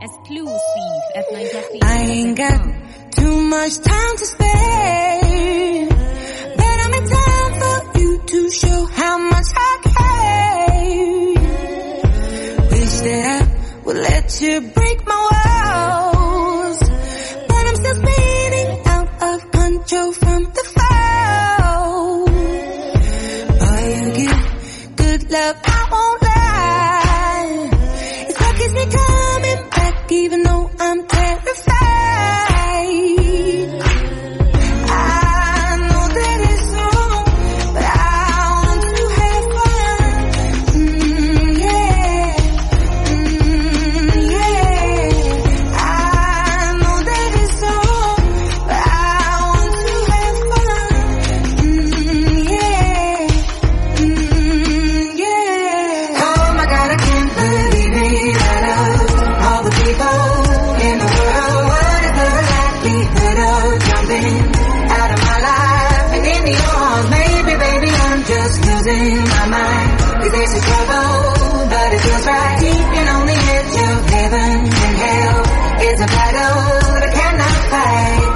Exclusive at I ain't got too much time to spare, but I'm in time for you to show how much I care. Wish that I would let you break my walls, but I'm still spinning out of control from the fall. Boy, you give good love, I won't lie. It's what keeps me coming back, even though I'm terrified. I know that it's wrong, but I want to have fun. Yeah. I know that it's wrong, but I want to have fun. Yeah. Oh my God, I can't believe it. I love all the people in the world. What is the likelihood of jumping out of my life and into your arms? Maybe, baby, I'm just losing my mind. 'Cause this is trouble, but it feels right. Keeping on the edge of heaven and hell is a battle that I cannot fight.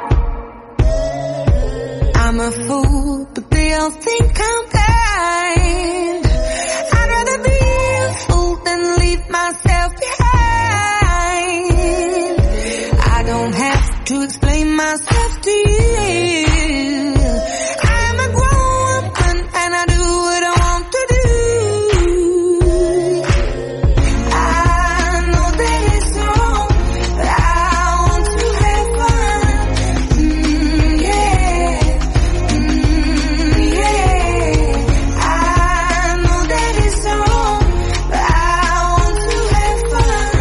I'm a fool, but they all think I'm blind. I'd rather be a fool than leave myself behind. I don't have to explain myself to you. I'm a grown woman and I do what I want to do. I know that it's wrong, but I want to have fun. Yeah. I know that it's wrong, but I want to have fun.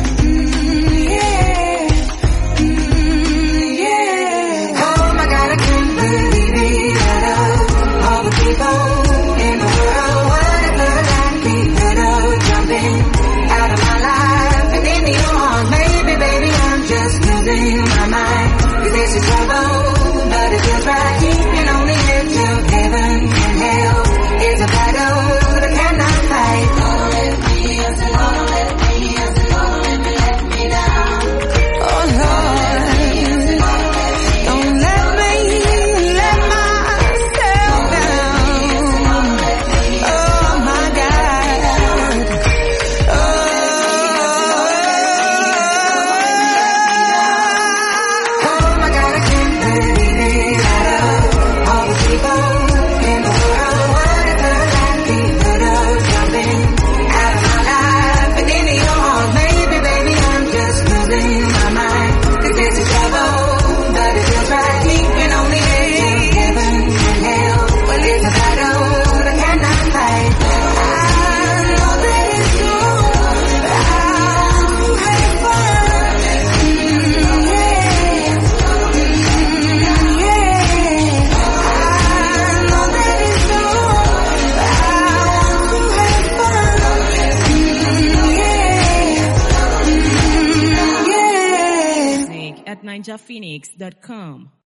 Oh my God, I can't believe it. I love all the people in the world. What is the likelihood of jumping out of my life and into your arms? Maybe, baby, I'm just losing my mind. 'Cause this is trouble, but it feels right. Keeping on the edge of heaven and hell is a battle that I cannot fight. Don't let me, yes, Lord, let me, yes, Lord, let me down. Oh Lord, don't let me let myself down. Oh my God. Oh my God, I can't believe it. I love all the people in the world. What is the likelihood of jumping out of my life and into your arms? Maybe, baby, I'm just losing my mind. 'Cause this is trouble, but it feels right. Keeping on the edge of heaven and hell. Well, it's a battle that I cannot fight. I know that it's wrong, but I want to have fun. I know that it's wrong, but I want to have fun. Music at ninjaphoenix.com.